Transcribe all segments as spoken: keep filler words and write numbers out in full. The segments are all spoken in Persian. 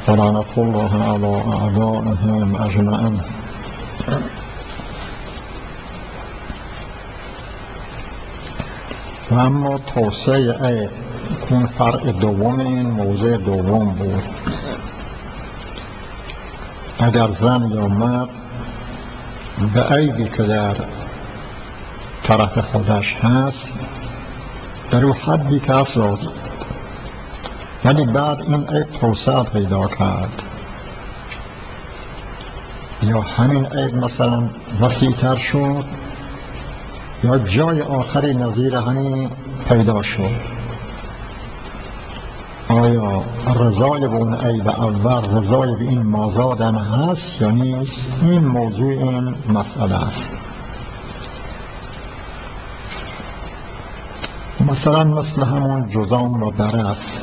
ولعنة الله على أعدائهم أجمعین. و اما توسعه عیب، این فرع دوم این موضع دوم بود. اگر زن یا مرد به عیبی که در طرف خودش هست در او حدی که هست راضی، ولی بعد این عیب توسعه پیدا کرد یا همین عیب مثلا وسیع‌تر شد یا جای آخری نظیر همین پیدا شد، آیا رضای به اون عیب اول رضای به این مازادم هست یا نیست؟ این موضوع این مسئله است. مثلا مثل همون جذام و برس،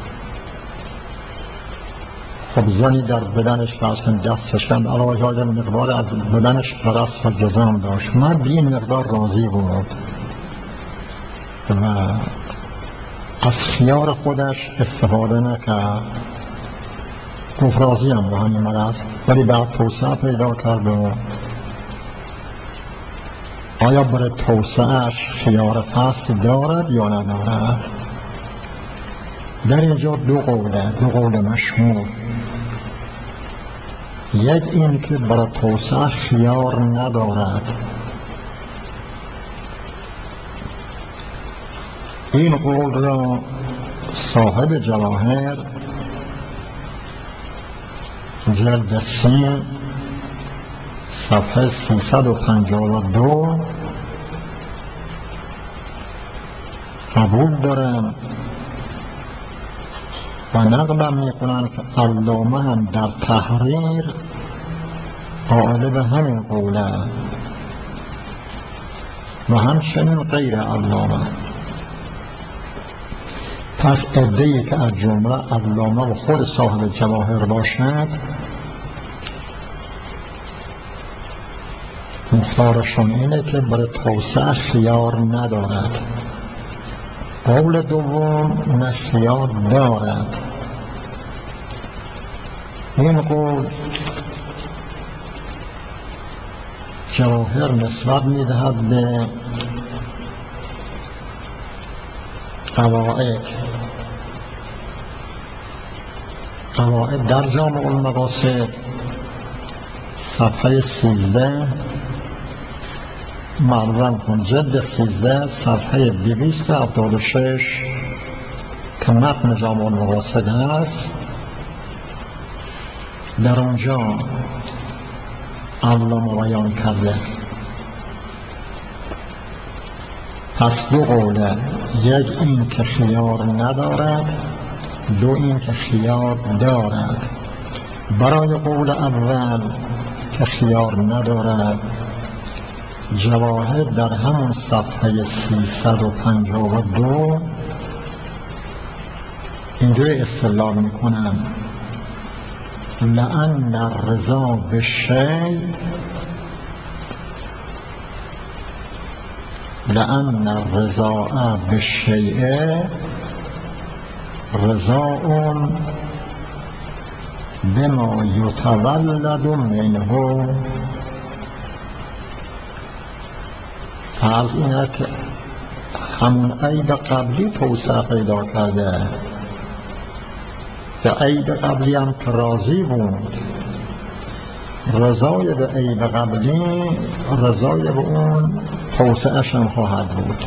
خب زنی در بدنش فرض کن دستش کند علاوه های مقدار از بدنش برس و جذام داشت، من به این مقدار راضی بود و از خیار خودش استفاده نکرد، گفت راضی هم با همین مرض، ولی بعد توسعه پیدا کرد و آیا برای توسعهش خیار فصل دارد یا ندارد؟ در اینجا دو قوله، دو قول مشهور. یک این که برای توسعه خیار ندارد، این قول را صاحب جواهر جلد سین صفحه سیصد و پنجاه و دو قبول دارن و نقلم میکنن که علامه هم در تحریر قائل به همین قوله و همچنین غیر علامه. پس عده‌ای که از جمله علامه و خود صاحب جواهر باشد مختارشون اینه که برای توسعه خیار ندارد. قول دوم نه خیار دارد. این قول جواهر نسبت میدهد به قواعد قواعد در جامع المقاصد صفحه سیزده معرضم کن جلد سیزده صفحه دویست و هفتاد و شش که متن جامع المقاصد هست، در اونجا علامه بیان کرده. پس دو قوله، یک این که خیار ندارد، دو این که خیار دارد. برای قول اول که خیار ندارد جواهر در همون صفحه سیصد و پنجاه و دو اینجوری استدلال میکنم: لأن الرضا بالشیء لأن الرضا بالشیء رضاء بما یتولد منه. فرض اینه که همون عیب قبلی توسعه پیدا کرده، به عیب قبلی هم که راضی بود، رضای به عیب قبلی رضای به اون توسعه‌ش هم خواهد بود.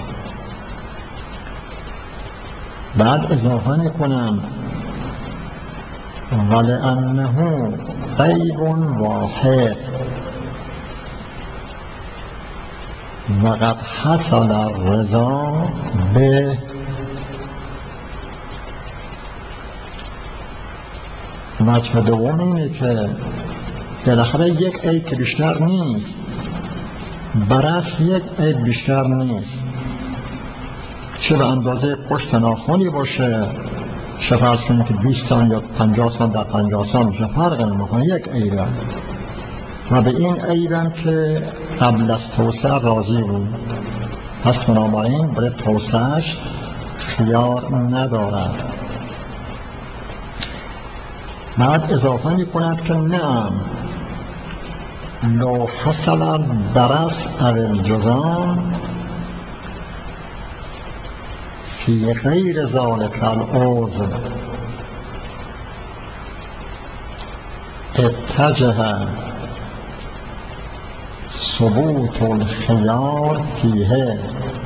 بعد اضافه میکنم ولأنه عیب واحد وقد حصل الرضا به. وجه دوم اینه که بالاخره یک عیب که بیشتر نیست، برس یک عیب بیشتر نیست، چه به اندازه پشت ناخنی باشه، چه فرض کنید که بیست سان یا پنجاه سان در پنجاه سان چه فرق نمیکنه، یک عیبه و به این عیبم که قبل از توسعه راضی بود، پس بنابراین برای توسعهش خیار ندارد. بعد اضافه می کند که نعم لو حصل برس او الجزام فی غیر ذلک العضو اتجه ثبوت الخیار فیه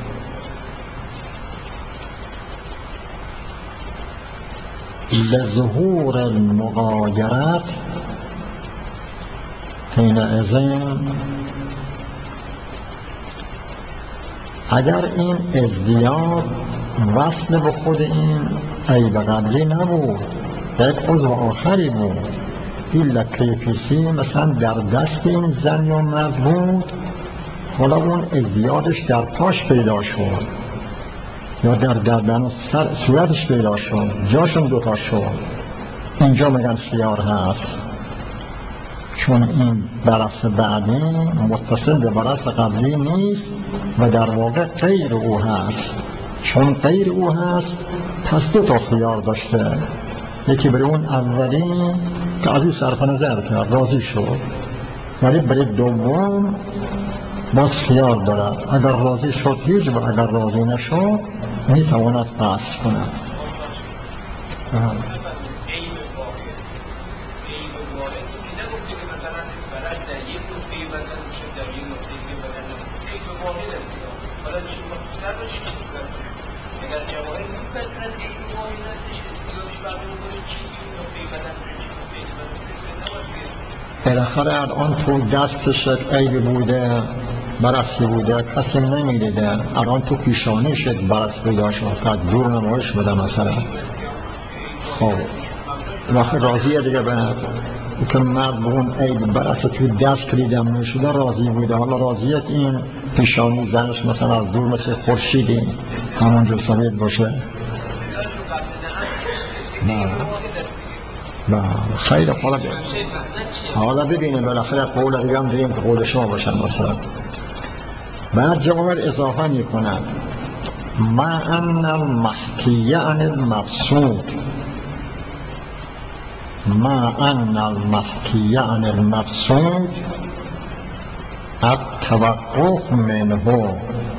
لظهور المغایرت حینئذ. اگر این ازدیاد وصل به خود این عیب قبلی نبود، یک عضو آخری بود، این لکه پیسی مثلا در دست این زن یا مرد بود، حالا اون ازدیادش در پاش پیدا شد یا در گردن سر صورتش پیدا شد، جاشون دوتا شد، اینجا میگن خیار هست، چون این برس بعدی متصل به برس قبلی نیست و در واقع غیر او هست. چون غیر او هست پس دو تا خیار داشته، یکی برای اون اولی که از این صرف نظر کرد راضی شد، ولی برای دوم باز خیار دارد، اگر راضی شد هیچ و اگر راضی نشد میتواند فصل کند. اگر جواهر میپذیرند که این واحد هستش اسکیلوش برمون کنید چیزی اون نقطه بدن چون چی نقطه بدن بالاخره الان تو دستش یک عیب بوده، برسی بوده، کسی نمیدیده، الان تو پیشانیش یک برس پیدا شد که دور نمایش بده مثلا. خب وقت راضیه دیگه به که مرد به اون عیب برس تو دست کلیدم نشده راضی بوده، حالا راضیه که این پیشانی زنش مثلا از دور مثل خورشیدی همونجا ثابت باشه. نه خیلی حالا ببینه حالا ببینه بالاخره قول دیگه هم داریم که قول شما باشن مثلا. بعد جواهر اضافه می کند ما ان المحکیه عن المفسود، ما ان المحکیه عن المفسود التوقف منه.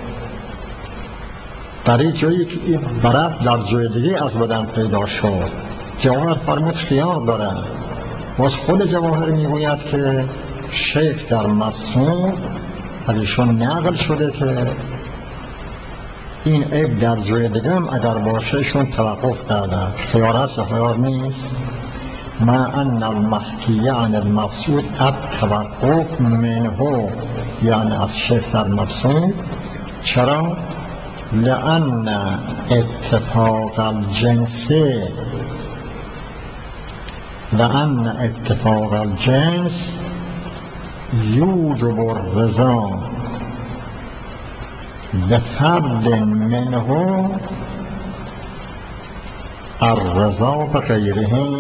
در این جایی که این برد در جای دیگه از بدن پیدا شد، جواهر فرمود خیار داره، باز خود جواهر میگوید که شیخ در مفسود ازشون نقل شده که این عیب در جای دیگه هم اگر باشه شون توقف کردن. خیار هست یا خیار نیست؟ ما ان المحکیه عن المفسود التوقف منه، یعنی از شیخ در مفسود. چرا؟ لأن اتفاق الجنس لأن اتفاق الجنس یوجب الرضا بفرد منه الرضا بغیره.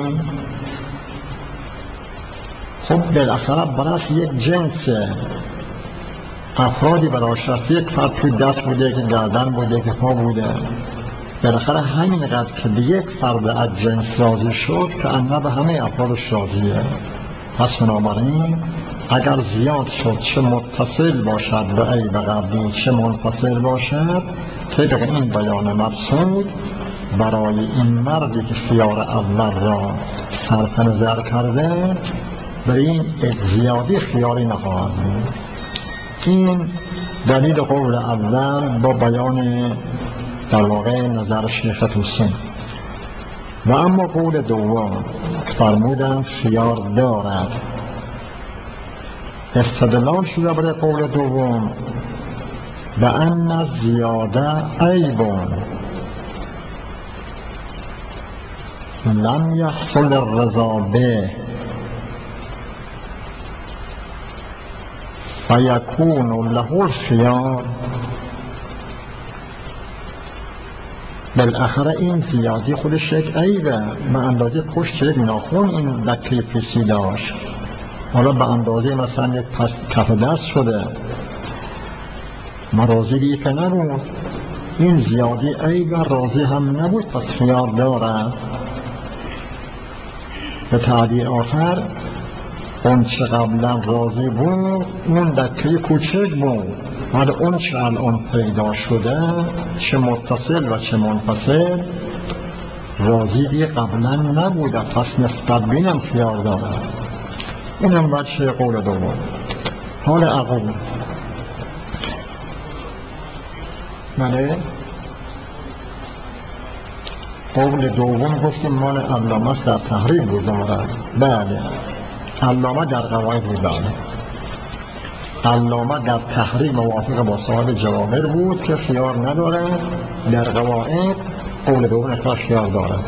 خب بالاخره برس یک جنس افرادی براش رفت، یک فرد توی دست بوده که گردن بوده که پا بوده، بالاخره همین قدر که به یک فرد از جنس راضی شد که انها به همه افرادش راضیه. پس بنابراین اگر زیاد شد چه متصل باشد به عیب قبلی چه منفصل باشد، طبق این بیان مقصود برای این مردی که خیار اول را صرف نظر کرده برای این زیادی خیاری نخواهد بود. این دلیل قول اول با بیان در واقع نظر شیخ توسی. و اما قول دوم فرمودن خیار دارد، استدلال شده برای قول دوم و ان زیاده عیبون لم یحصل الرضا به فیکون له الخیار. بالاخره این زیادی خودش یک عیبه، به اندازه پشت یک ناخن این لکه پیسی داشت، حالا به اندازه مثلا یک کف دست شده، راضی دیگه که نبود، این زیادی عیبه راضی هم نبود، پس خیار دارد. به تعبیر آخر اون چه قبلا راضی بود اون دکه کوچک بود، ولی اون چه الان پیدا شده چه متصل و چه منفصل راضی بی قبلا نبوده، پس نسبت بینم خیار داره. این هم بچه قول دوم. حال عقول بله قول دوم گفتیم مال علامه است، در تحریر بود دارد. بله علامه در قواعد بود. بله علامه در تحریر موافق با صاحب جواهر بود که خیار ندارد، در قواعد قول دوم اختار خیار دارد.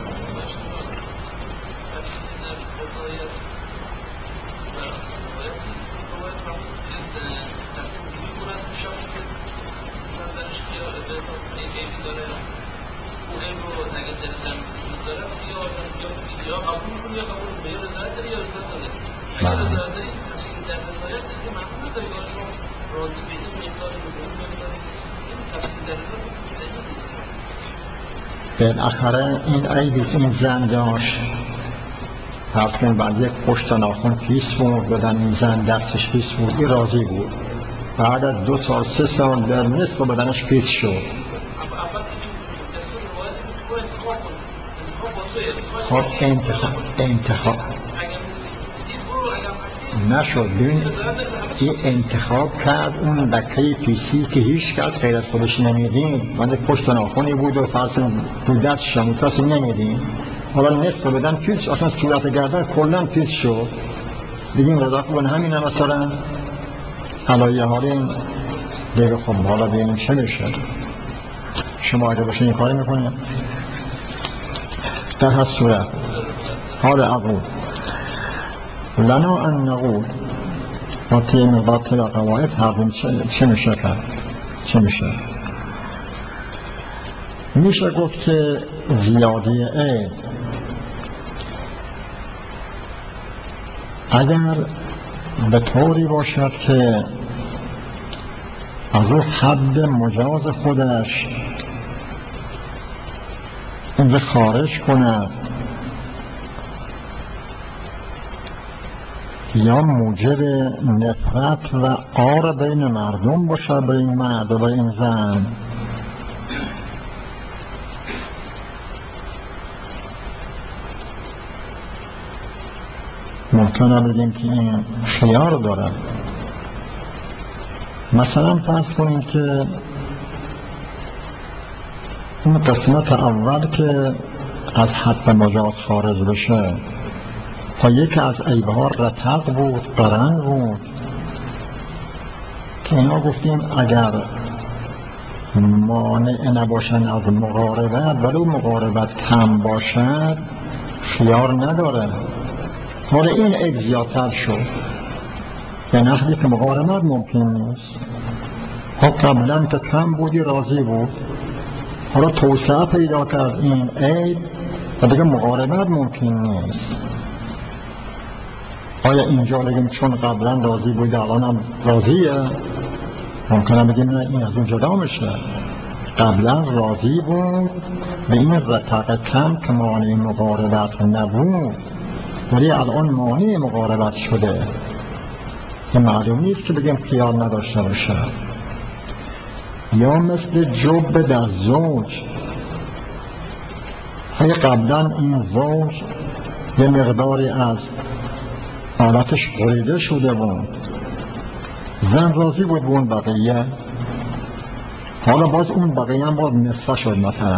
بالاخره این عیبی که این زن داشت، فرض کنید بعد یک پشت ناخن پیس بود، بدن این زن دستش پیس بود، این راضی بود. بعد از دو سال سه سال در نصف بدنش پیس شد. خب انتخاب انتخاب نشد. ببین این انتخاب کرد اون دکه پیسی که هیچ کس غیر از خودش نمیدین، من پشت ناخنی بود و فرض تو دستش هم کسی نمیدین، حالا نصف بدن پیس، اصلا صورت گردن کلا پیس شد. بگیم رضا خوبن همین هم مثلا علایه حال این دیگه. خب حالا ببینیم چه میشه. شما اگه باشه این کاری میکنیم در هر صورت. حال عقول لنا ان نقول با تیم باطل و قواعد هرون چه میشه کرد؟ چه میشه؟ میشه گفت که زیادی عیب اگر به طوری باشد که از او حد مجاز خودش اون خارج کند یا موجب نفرت و عار بین مردم باشد، به این مرد و به این زن، ممکنه بگیم که این خیار دارد. مثلا فرض کنیم که اون قسمت اول که از حد مجاز خارج بشه تا یکی از عیبها رتق بود، قرن بود، که اینا گفتیم اگر مانع نباشن از مقاربت ولو مقاربت کم باشد خیار نداره. حالا این عیب زیادتر شد به نحوی که مقاربت ممکن نیست. خب قبلا که کم بودی راضی بود، حالا توسعه پیدا کرد این عیب و دیگه مقاربت ممکن نیست. آیا اینجا بگیم چون قبلا راضی بود الان هم راضیه؟ ممکنه بگیم نه، این از اون جدا میشه. قبلا راضی بود به این رتق کم که مانع مقاربت نبود، ولی الان مانع مقاربت شده. این معلوم نیست که بگیم خیار نداشته باشه. یا مثل جب در زوج، اگه قبلا این زوج یه مقداری از حالتش بریده شده بود، زن راضی بود به اون بقیه، حالا باز اون بقیه هم باز نصفه شد مثلا،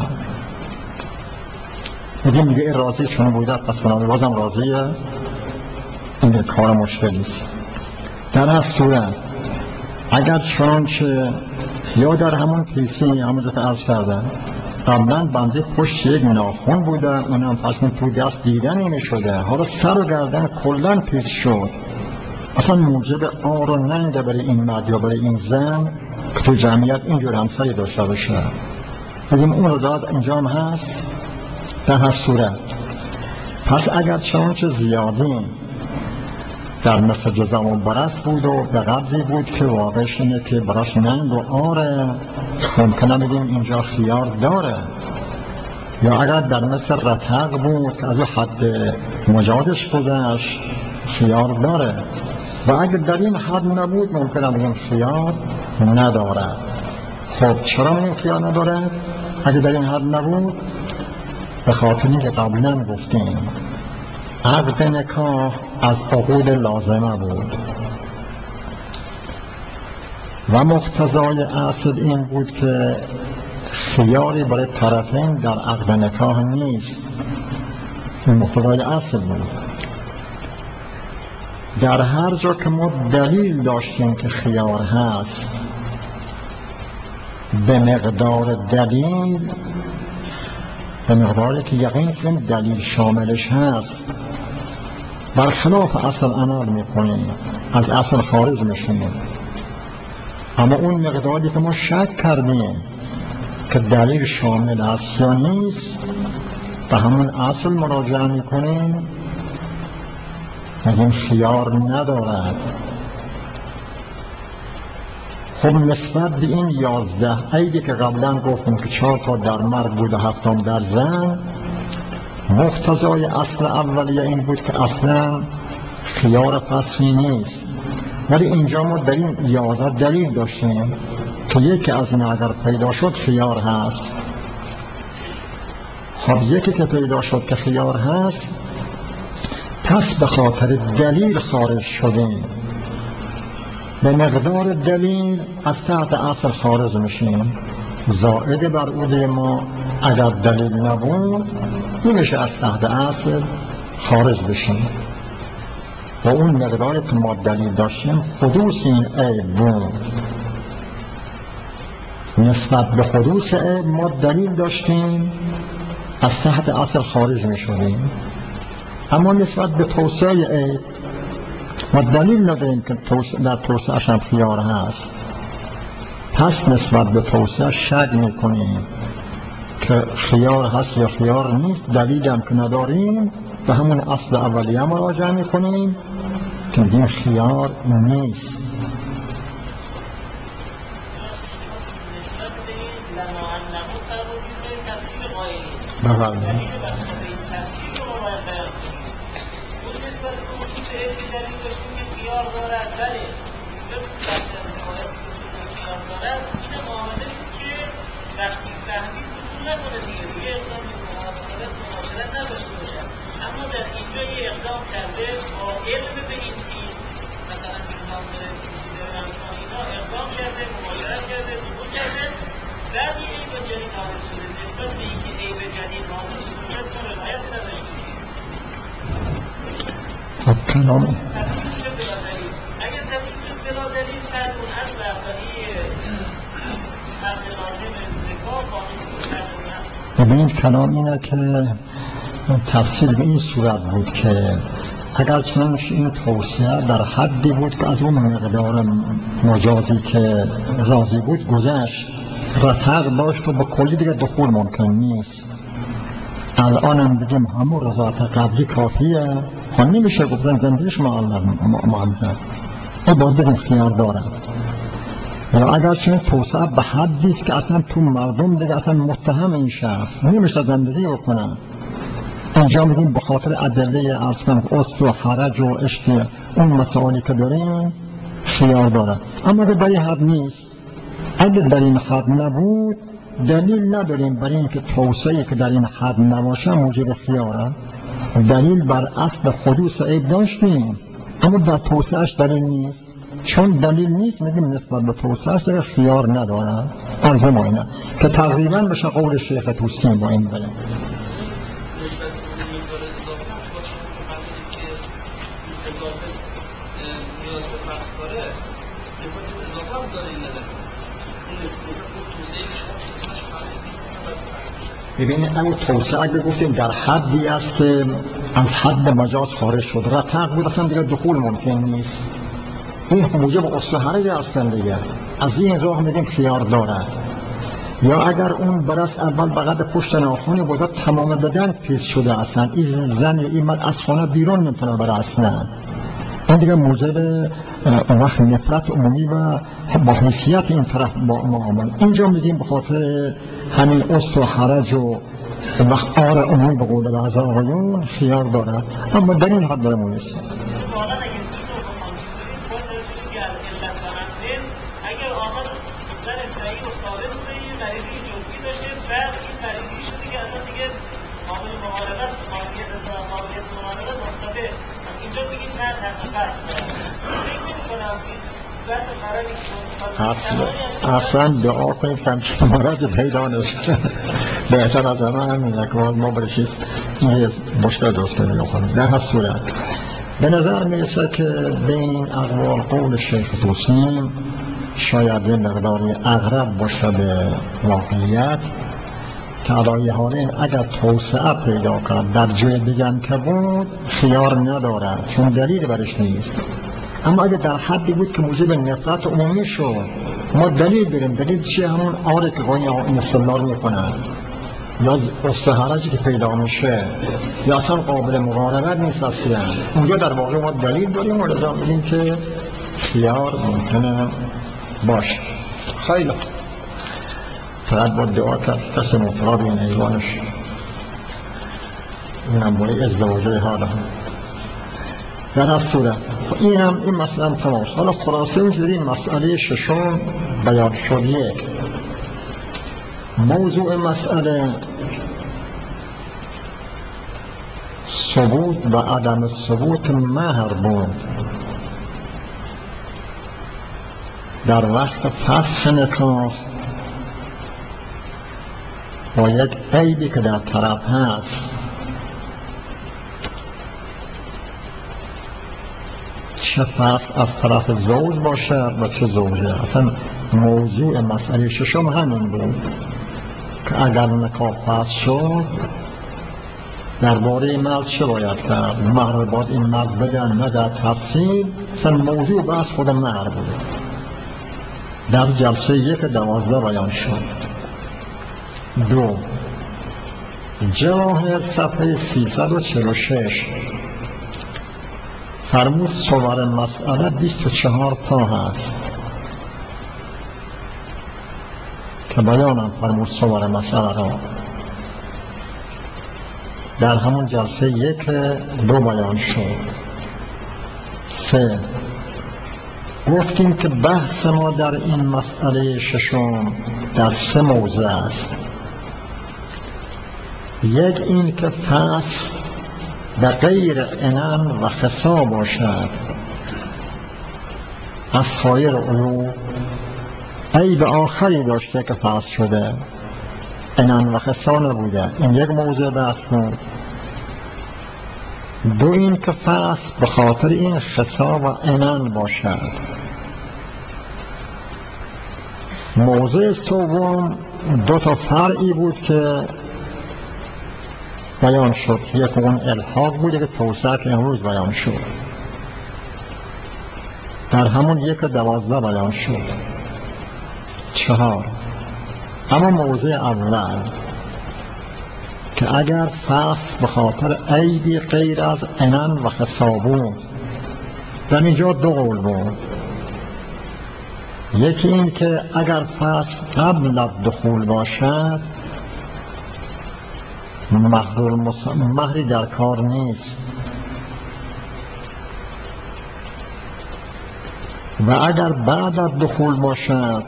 بگیم دیگه این راضی چون بوده پس بنابراین بازم راضیه، این کار مشکلی است. در هر صورت اگر چنانچه یا در همون پیسی همون که عرض کردن قبلا بنده پشت یک ناخن بوده، اونم پس من تو دست دیده نمی شده، حالا سر و گردن کلن پیس شد، اصلا موجب آر و ننگ برای این مرد یا برای این زن که تو جمعیت اینجور همسری داشته باشه. بگیم اون رو داد اینجا هم هست. در هر صورت پس اگر چنانچه زیادی در مثل جزم و برس بود و به قبضی بود که واقعش اینه که براش ننگ و آره، ممکنه بگیم اینجا خیار داره، یا اگر در مثل رتق بود که از او حد مجازش گذشت خیار داره و اگر در این حد نبود ممکنه بگیم خیار ندارد. خب چرا این خیار ندارد؟ اگر در این حد نبود به خاطری که قبلا گفتیم عقد نکاح از عقود لازمه بود و مقتضای اصل این بود که خیاری برای طرفین در عقد نکاح نیست. این مقتضای اصل بود. در هر جا که ما دلیل داشتیم که خیار هست به مقدار دلیل، به مقداری که یقین کنیم دلیل شاملش هست، برخلاف اصل عمل میکنیم، از اصل خارج میشیم. اما اون مقداری که ما شک کردیم که دلیل شامل است یا نیست به همون اصل مراجعه میکنیم، این خیار ندارد. خب نسبت به این یازده عیبی که قبلا گفتیم که چهار تا در مرد بود و هفتم در زن، مقتضای اصل اولیه این بود که اصلا خیار فصلی نیست، ولی اینجا ما در این یازده دلیل داشتیم که یکی از این اگر پیدا شد خیار هست. خب یکی که پیدا شد که خیار هست، پس به خاطر دلیل خارج شدیم، به مقدار دلیل از تحت اصل خارج میشیم. زائد بر عوده ما اگر دلیل نبود نمیشه از تحت اصل خارج بشیم و اون مقداری که ما دلیل داشتیم حدوث این عیب بود. نسبت به حدوث عیب ما دلیل داشتیم، از تحت اصل خارج میشدیم. اما نسبت به توسعه عیب ما دلیل نداریم که در توسعه‌اش هم خیار هست، پس نسبت به توسعه شک میکنیم که خیار هست یا خیار نیست. دلیل هم که نداریم به همون اصل اولیه مراجعه میکنیم که این خیار نیست. بله نکنه دیگه دیگه اقدام به مماثلت نداشته باشه. اما در اینجا یه اقدام کرده با علم به این که مثلا نظام داره کسی داره انسان اینا اقدام کرده، مماثلت کرده، ظهور کرده، بعد یه عیب جدید حاضر شده. نسبت به این که عیب جدید حاضر شده تو روایت نداشته دیگه. خب کلام تفسیر شد بلا دلیل. اگر تفسیر شد بلا دلیل بعد اون اصل اولیه حق لازم نکاح باقی ببینید کلام اینه که تفسیر به این صورت بود که اگر چنانش این توسعه در حدی بود که از اون مقدار مجازی که راضی بود گذشت، رتق داشت و به کلی دیگه دخول ممکن نیست. الان هم بگیم همون رضایت قبلی کافیه، خب نمیشه گفتن زندگیش معلم این باز بگیم خیار دارم. یا اگر چنین توسعه به حدی است که اصلا تو مردم دیگه اصلا متهم این شخص نمیشه زندگی بکنن، اینجا میگیم به خاطر ادله اصلا اصل و حرج و عشق اون مسائلی که داریم خیار داره. اما اگر در این حد نیست، اگر در این حد نبود دلیل نداریم برای اینکه توسعه که در این حد نباشه موجب خیاره. دلیل بر اصل حدوث عیب داشتیم اما در توسعهش دلیل نیست. چون دلیل نیست میگیم نسبت به توسعهش دیگه خیار نداره. عرض ما اینه که تقریبا بشه قول شیخ توسی با این بله. ببینید اون توسعه اگه گفتیم در حدی است که از حد مجاز خارج شد، رتق بود اصلا دیگه دخول ممکن نیست، این موجب اصل حرج هستن دیگه، از این راه میگیم خیار دارد. یا اگر اون برس اول بقید پشت ناخونی بوده تمام بدن پیش شده اصلا این زن این مرد از خانه بیرون نمیتونه بره اصلا، این دیگه موجب وقت نفرت عمومی و با حیثیت این طرف با معامل. اینجا میگیم به خاطر همین اصل و حرج و اون وقت آره اون به قول بعض آقایون خیار دارد، اما در این حد برمون نیست. واقعا اگه این رو بخوام چیز کنیم باید توجه که از علت و عمل اگر آمد زن صحیح و سالم بوده یه مریضی جزئی داشته بعد این مریضی شده که اصلا دیگه قابل معارضت قابلیت قابلیت معارضت افتاده، پس اینجا بگید نه تحقیق است فکر نمی‌کنم این بحث فرقی که اصلا اصلا دعا کنیم که مرض پیدا نشه. بهتر از همه همین یک بار ما برشید یه مشکل درست کنیم. در هر صورت به نظر میرسه که بین این اقوال قول شیخ توسی شاید یه مقداری اقرب باشه به واقعیت که علایه حالین اگر توسعه پیدا کرد در جای دیگه که بود خیار ندارد چون دلیل برش نیست، اما اگر در حدی بود که موجب نفرت عمومی شد ما دلیل داریم. دلیل چیه؟ همون آره که قوی این استدلال میکنن یا استحرجی که پیدا میشه یا اصلا قابل مقاربت نیست اصلا، اونجا در واقع ما دلیل داریم و لذا میگیم که خیار ممکنه باشه. خیلی فقط با دعا کرد کسی مطراب این ایوانش اینم باید ازدواجه حالا. در هر صورت این هم این مسئله هم تمام. حالا خلاصه اون این مسئله ششم بیان شد. یک موضوع مسئله ثبوت و عدم ثبوت مهر بود در وقت فسخ نکاح با یک عیبی که در طرف هست، چه فسخ از طرف زوج باشه و چه زوجه. اصلا موضوع مسئله ششم همین بود که اگر نکاح فسخ شد درباره مرد چه باید کرد، مهر باید این مرد بدن نه در تفصیل. اصلا موضوع بحث خود مهر بود. در جلسه یک دوازده بیان شد. دو جواهر صفحه سیصد و چهل و شش فرمود صور مسئله بیست و چهار تا هست که بیانم فرمود صور مسئله را در همون جلسه یک دو بیان شد. سه گفتیم که بحث ما در این مسئله ششم در سه موضع است. یک این که فسخ به غیر عنان و خصا باشد از سایر عیوب عیب آخری داشته که فسخ شده عنان و خصا نبوده، این یک موضوع بحث بود. دو این که فسخ به خاطر این خصا و عنان باشد. موضوع سوم دو تا فرعی بود که بیان شد. یک اون الحاق بود که توسعه که امروز بیان شد در همون یک دوازده بیان شد. چهار اما موضوع اول که اگر فسخ به خاطر عیبی غیر از عنان و خصا بود، در اینجا دو قول بود. یکی این که اگر فسخ قبل از دخول باشد مهری در کار نیست و اگر بعد از دخول باشد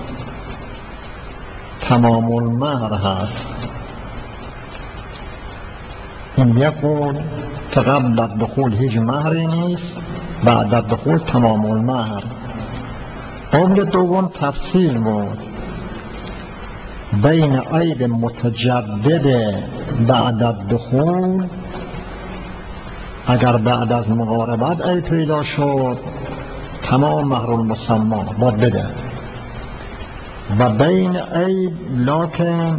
تمام المهر هست. این یک قول که قبل از دخول هیچ مهری نیست، بعد از دخول تمام المهر. قول دوم تفصیل بود بین عیب متجدد بعد از دخول، اگر بعد از مقاربت عیب پیدا شد تمام مهر المسمى باید بده، و بین عیب لکن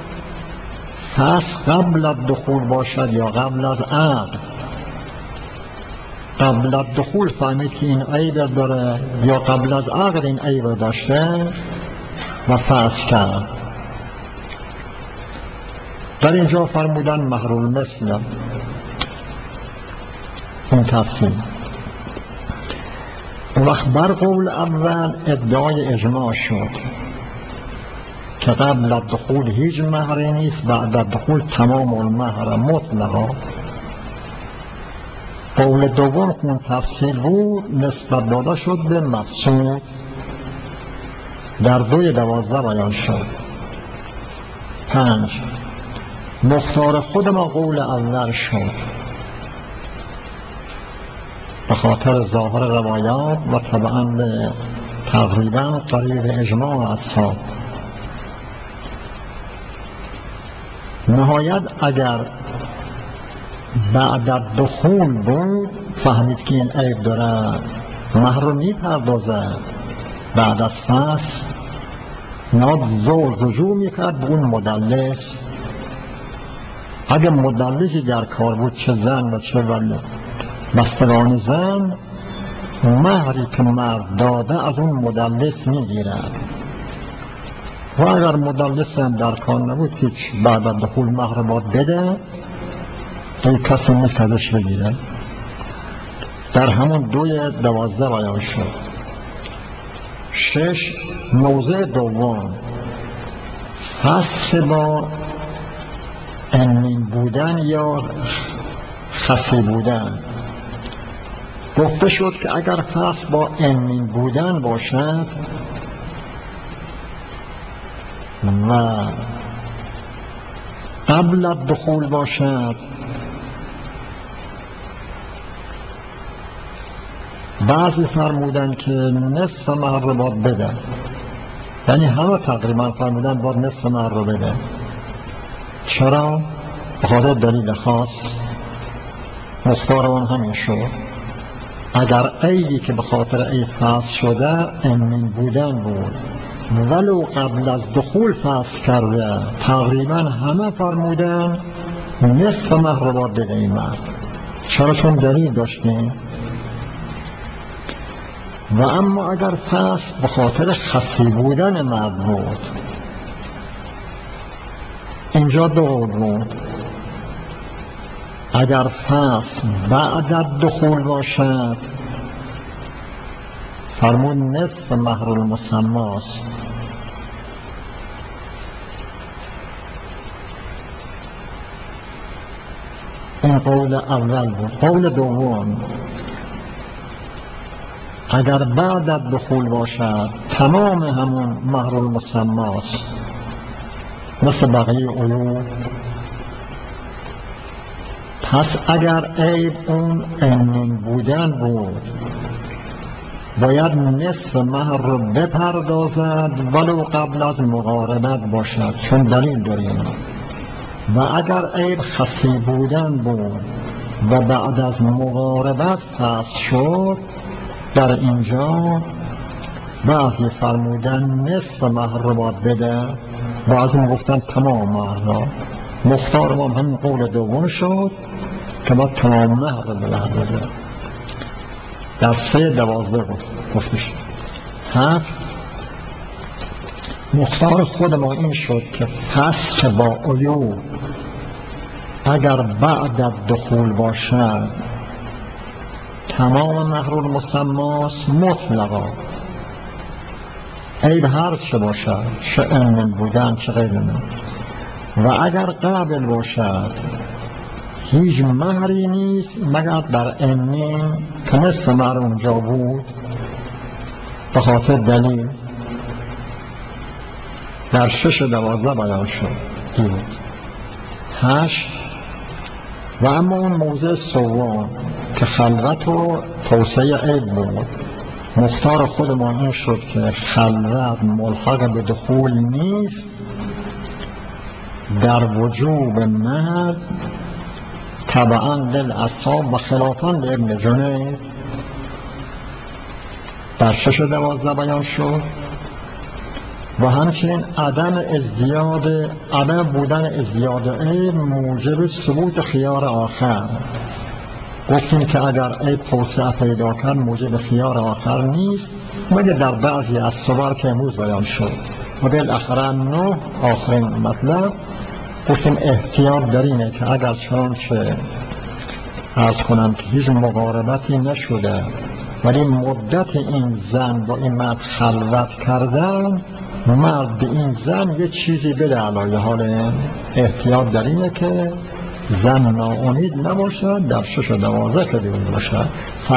فسخ قبل از دخول باشد یا قبل از عقد. قبل از دخول فهمید که این عیب داره یا قبل از عقد این عیب داشته و فسخ کرد. در اینجا فرمودن مهر المثل این تفصیل. وقت بر قول اول ادعای اجماع شد که قبل از دخول هیچ مهری نیست، بعد از دخول تمام المهر مطلقا. قول دوم که تفصیل بود نسبت داده شد به مقصود، در دوی دوازده بیان شد. پنج، مختار خود ما قول اول شد به خاطر ظاهر روایات و طبعا تقریبا قریب اجماع اصحاب. نهایت اگر بعد از دخول بود فهمید که این عیب داره، مهر رو میپردازه، بعد از فصل ناد زور رجوع میکرد به اون مدلس. اگر مدلسی در کار بود، چه زن و چه ولی بستگان زن، مهری که مرد داده از اون مدلس میگیرد و اگر مدلس هم در کار نبود هیچ، بعد از دخول مهر باید بده، این کسی نیست که ازش بگیره. در همون دوی دوازده بیان شد. شش، موضع دوم فسخ با امین بودن یا خصی بودن. گفته شد که اگر فسخ با امین بودن باشد و قبل از دخول باشد، بعضی فرمودن که نصف مهر رو باید بده، یعنی همه تقریبا فرمودن باید نصف مهر رو بده. چرا؟ بخاطر دلیل خاص. مختار اون همین شد. اگر عیبی که به خاطر عیب فصل شده امین بودن بود ولو قبل از دخول فصل کرده، تقریبا همه فرمودن نصف مهر رو باید بده این مرد. چرا؟ چون دلیل داشتیم. و اما اگر فصل به خاطر خصی بودن مرد بود، اینجا دو قول بود. اگر فصل بعد از دخول باشد فرمود نصف مهر المسماست. این قول اول بود. قول دوم اگر بعد از دخول باشد تمام همون مهر المسماست، مثل بقیه عیوب. پس اگر عیب اون امین بودن بود باید نصف مهر رو بپردازد ولو قبل از مقاربت باشد، چون دلیل داریم. و اگر عیب خصی بودن بود و بعد از مقاربت فصل شد، در اینجا بعضی فرمودن نصف مهر رو باید بده، بعضی گفتن تمام مهر را. مختار ما همین قول دوم شد که باید تمام مهر رو بده. در سه دوازده گفته شد. هفت، مختار خود ما این شد که فسخ با عیوب اگر بعد از دخول باشد تمام مهر المسماس مطلقا، عیب هر چه باشد، چه امن بودن چه غیر من. و اگر قابل باشد هیچ مهری نیست مگر در امین که نصف مهر اونجا بود به خاطر دلیل. در شش دوازده بیان شد. بود هشت، و اما اون موضع سوم که خلوت و توسعه عیب بود، مختار خود ما این شد که خلوت ملحق به دخول نیست، در وجوب مرد طبعا دل اصحاب و خلافان به ابن جنید در شش دوازده بیان شد. و همچنین عدم ازدیاد عدم بودن ازدیاد عیب موجب ثبوت خیار آخر. گفتیم که اگر عیب توسعه پیدا کرد موجب خیار آخر نیست مگه در بعضی از صور که امروز بیان شد. و بالاخره نه، آخرین مطلب گفتیم احتیاط در اینه که اگر چنانچه عرض کنم که هیچ مقاربتی نشده ولی مدت این زن با این مرد خلوت کردن، مرد به این زن یه چیزی بده علایه حال احتیاط در اینه که زن ناامید نباشد، در شش و دوازده که بیرون باشد.